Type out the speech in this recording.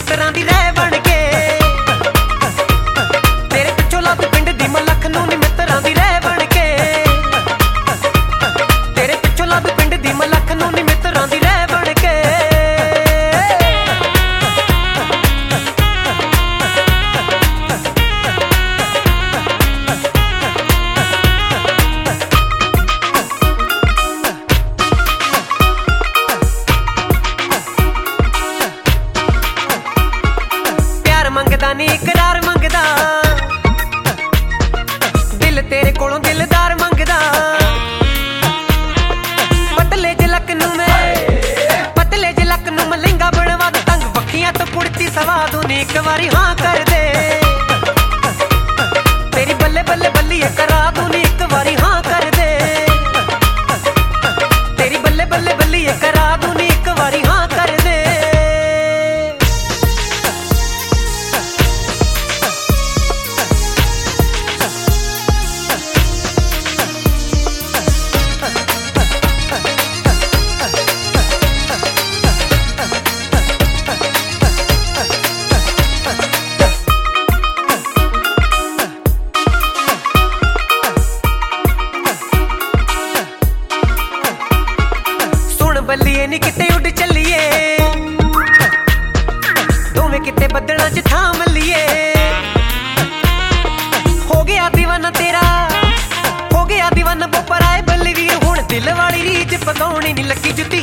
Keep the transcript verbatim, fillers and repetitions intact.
मित्रां दी रह बन के। तेरे पिछों लग पिंड दी मलख नूं नी मित्रां दी रह बन के। तेरे पिछों लग पिंड दी मलख नूं नी मित्रां दी रह बन के। मंगदा नी इकरार मंगदा, दिल तेरे कोलों दिलदार मंगदा। पतले जलक नूं मैं पतले जलक नूं मैं लहंगा बनवा दा तंग पखियां तो कुड़ती सवा दूं नी एक वारी हाँ कर दे। तेरी बल्ले बल्ले बल्लिए करा दूं नी एक वारी हाँ कर दे। तेरी बल्ले बल्ले बल्लिए करा दूं नी एक वारी हाँ कर दे। बल्लिए नी किते उड़ चलिए, दोवें किते बदलां च थां मल्लिए। हो गया दीवाना तेरा हो गया दीवाना बोपर आए बल्ली वीर हुण दिल वाली रीझ पगाउणी नी लगी।